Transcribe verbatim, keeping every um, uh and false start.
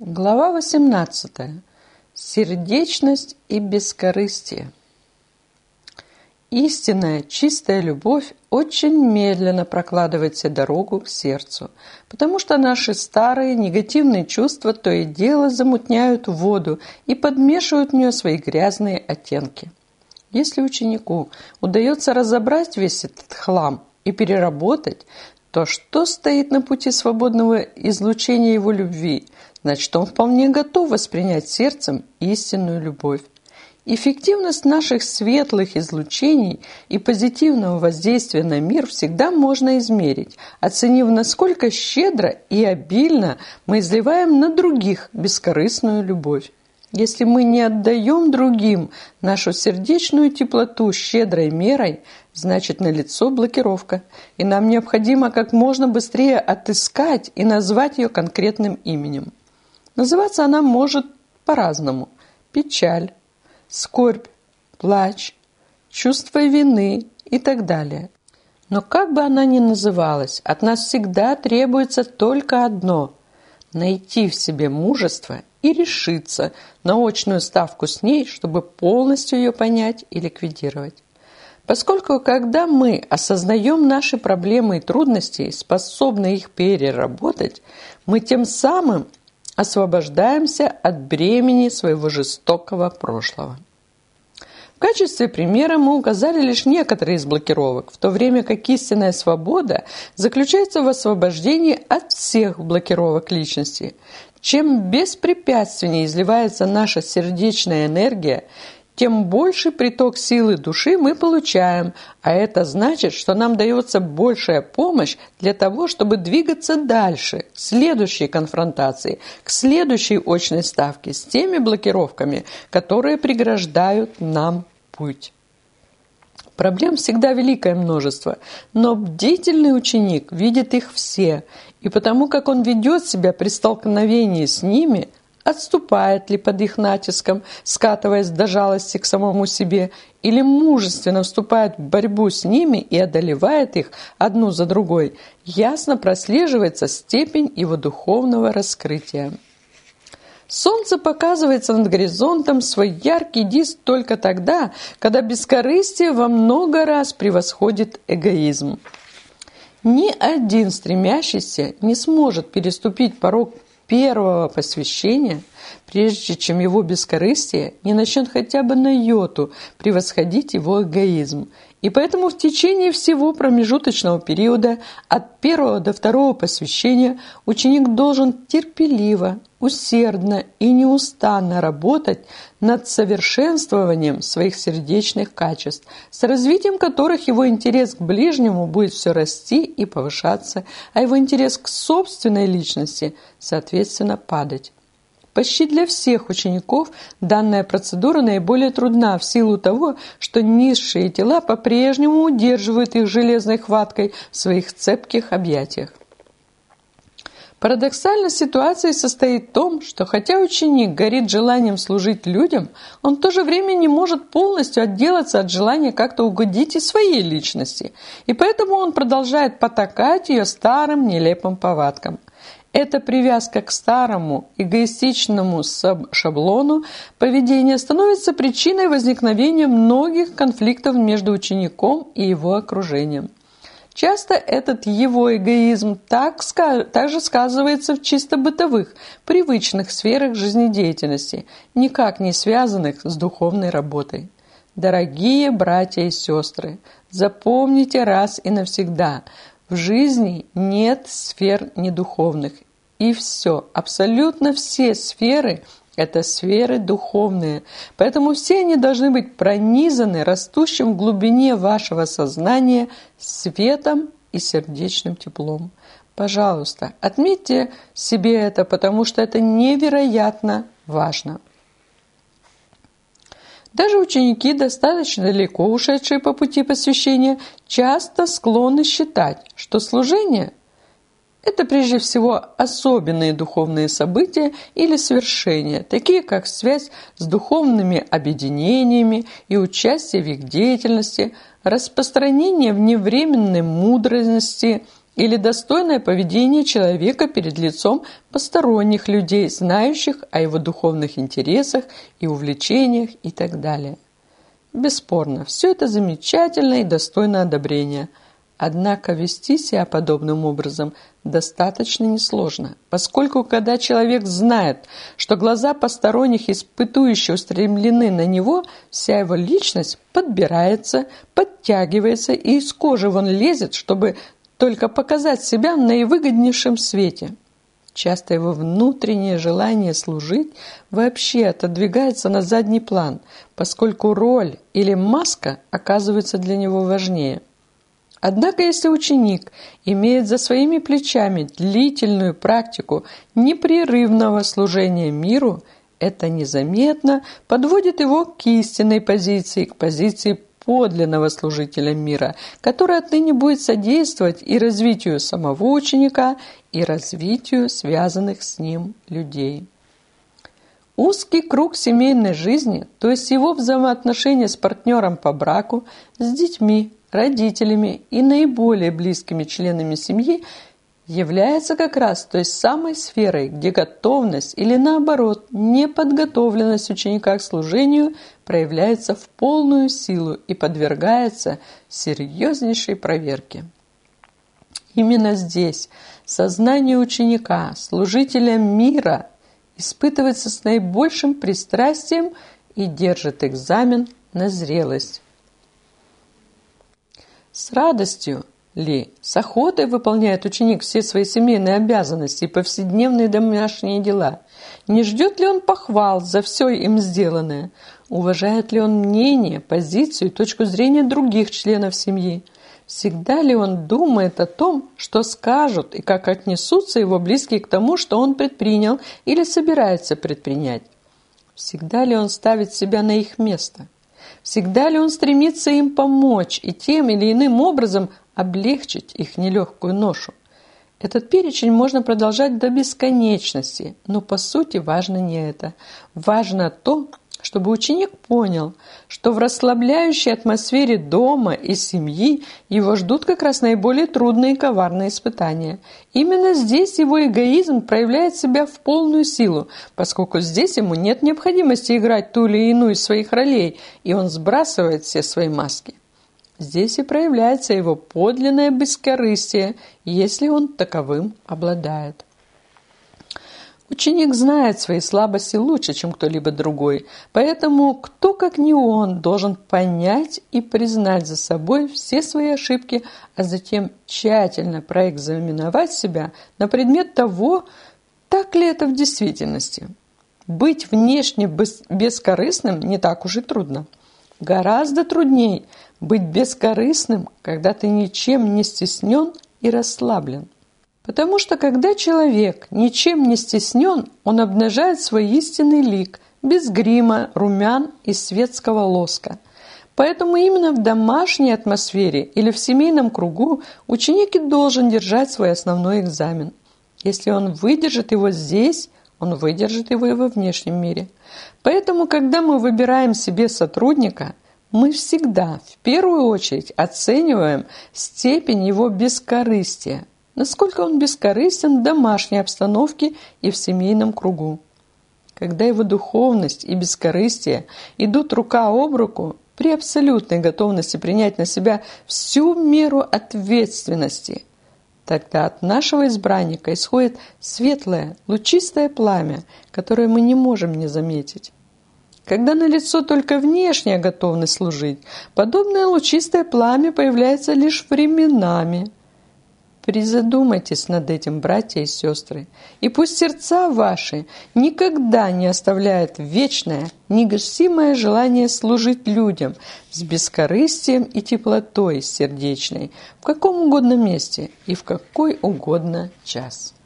Глава восемнадцатая. Сердечность и бескорыстие. Истинная, чистая любовь очень медленно прокладывает себе дорогу к сердцу, потому что наши старые негативные чувства то и дело замутняют воду и подмешивают в нее свои грязные оттенки. Если ученику удается разобрать весь этот хлам и переработать, то что стоит на пути свободного излучения его любви? Значит, он вполне готов воспринять сердцем истинную любовь. Эффективность наших светлых излучений и позитивного воздействия на мир всегда можно измерить, оценив, насколько щедро и обильно мы изливаем на других бескорыстную любовь. Если мы не отдаем другим нашу сердечную теплоту щедрой мерой, значит, налицо блокировка, и нам необходимо как можно быстрее отыскать и назвать ее конкретным именем. Называться она может по-разному: печаль, скорбь, плач, чувство вины и так далее. Но как бы она ни называлась, от нас всегда требуется только одно – найти в себе мужество и решиться на очную ставку с ней, чтобы полностью ее понять и ликвидировать. Поскольку, когда мы осознаем наши проблемы и трудности и способны их переработать, мы тем самым освобождаемся от бремени своего жестокого прошлого. В качестве примера мы указали лишь некоторые из блокировок, в то время как истинная свобода заключается в освобождении от всех блокировок личности. Чем беспрепятственнее изливается наша сердечная энергия, тем больше приток силы души мы получаем, а это значит, что нам дается большая помощь для того, чтобы двигаться дальше, к следующей конфронтации, к следующей очной ставке с теми блокировками, которые преграждают нам путь. Проблем всегда великое множество, но бдительный ученик видит их все, и потому как он ведет себя при столкновении с ними, отступает ли под их натиском, скатываясь до жалости к самому себе, или мужественно вступает в борьбу с ними и одолевает их одну за другой, ясно прослеживается степень его духовного раскрытия. Солнце показывается над горизонтом свой яркий диск только тогда, когда бескорыстие во много раз превосходит эгоизм. Ни один стремящийся не сможет переступить порог первого посвящения, прежде чем его бескорыстие не начнет хотя бы на йоту превосходить его эгоизм. И поэтому в течение всего промежуточного периода от первого до второго посвящения ученик должен терпеливо, усердно и неустанно работать над совершенствованием своих сердечных качеств, с развитием которых его интерес к ближнему будет все расти и повышаться, а его интерес к собственной личности, соответственно, падать. Почти для всех учеников данная процедура наиболее трудна в силу того, что низшие тела по-прежнему удерживают их железной хваткой в своих цепких объятиях. Парадоксальность ситуации состоит в том, что хотя ученик горит желанием служить людям, он в то же время не может полностью отделаться от желания как-то угодить и своей личности, и поэтому он продолжает потакать ее старым нелепым повадкам. Эта привязка к старому, эгоистичному шаблону поведения становится причиной возникновения многих конфликтов между учеником и его окружением. Часто этот его эгоизм так, также сказывается в чисто бытовых, привычных сферах жизнедеятельности, никак не связанных с духовной работой. Дорогие братья и сестры, запомните раз и навсегда – в жизни нет сфер недуховных. И все, абсолютно все сферы – это сферы духовные. Поэтому все они должны быть пронизаны растущим в глубине вашего сознания светом и сердечным теплом. Пожалуйста, отметьте себе это, потому что это невероятно важно. Даже ученики, достаточно далеко ушедшие по пути посвящения, часто склонны считать, что служение – это прежде всего особенные духовные события или свершения, такие как связь с духовными объединениями и участие в их деятельности, распространение вневременной мудрости или достойное поведение человека перед лицом посторонних людей, знающих о его духовных интересах и увлечениях и так далее. Бесспорно, все это замечательно и достойно одобрения. Однако вести себя подобным образом достаточно несложно, поскольку когда человек знает, что глаза посторонних испытующих устремлены на него, вся его личность подбирается, подтягивается и из кожи вон лезет, чтобы только показать себя в наивыгоднейшем свете. Часто его внутреннее желание служить вообще отодвигается на задний план, поскольку роль или маска оказывается для него важнее. Однако, если ученик имеет за своими плечами длительную практику непрерывного служения миру, это незаметно подводит его к истинной позиции, к позиции подлинного служителя мира, который отныне будет содействовать и развитию самого ученика, и развитию связанных с ним людей. Узкий круг семейной жизни, то есть его взаимоотношения с партнером по браку, с детьми, родителями и наиболее близкими членами семьи, является как раз той самой сферой, где готовность или наоборот неподготовленность ученика к служению проявляется в полную силу и подвергается серьезнейшей проверке. Именно здесь сознание ученика, служителя мира, испытывается с наибольшим пристрастием и держит экзамен на зрелость. С радостью ли, с охотой выполняет ученик все свои семейные обязанности и повседневные домашние дела? Не ждет ли он похвал за все им сделанное? Уважает ли он мнение, позицию и точку зрения других членов семьи? Всегда ли он думает о том, что скажут и как отнесутся его близкие к тому, что он предпринял или собирается предпринять? Всегда ли он ставит себя на их место? Всегда ли он стремится им помочь и тем или иным образом облегчить их нелегкую ношу? Этот перечень можно продолжать до бесконечности, но по сути важно не это. Важно то, чтобы ученик понял, что в расслабляющей атмосфере дома и семьи его ждут как раз наиболее трудные и коварные испытания. Именно здесь его эгоизм проявляет себя в полную силу, поскольку здесь ему нет необходимости играть ту или иную из своих ролей, и он сбрасывает все свои маски. Здесь и проявляется его подлинное бескорыстие, если он таковым обладает. Ученик знает свои слабости лучше, чем кто-либо другой, поэтому кто, как не он, должен понять и признать за собой все свои ошибки, а затем тщательно проэкзаменовать себя на предмет того, так ли это в действительности. Быть внешне бескорыстным не так уж и трудно. Гораздо труднее быть бескорыстным, когда ты ничем не стеснен и расслаблен. Потому что когда человек ничем не стеснен, он обнажает свой истинный лик, без грима, румян и светского лоска. Поэтому именно в домашней атмосфере или в семейном кругу ученик и должен держать свой основной экзамен. Если он выдержит его здесь, он выдержит его и во внешнем мире. Поэтому, когда мы выбираем себе сотрудника, мы всегда в первую очередь оцениваем степень его бескорыстия. Насколько он бескорыстен в домашней обстановке и в семейном кругу. Когда его духовность и бескорыстие идут рука об руку, при абсолютной готовности принять на себя всю меру ответственности, тогда от нашего избранника исходит светлое, лучистое пламя, которое мы не можем не заметить. Когда налицо только внешняя готовность служить, подобное лучистое пламя появляется лишь временами. Призадумайтесь над этим, братья и сестры, и пусть сердца ваши никогда не оставляют вечное, негасимое желание служить людям с бескорыстием и теплотой сердечной в каком угодно месте и в какой угодно час.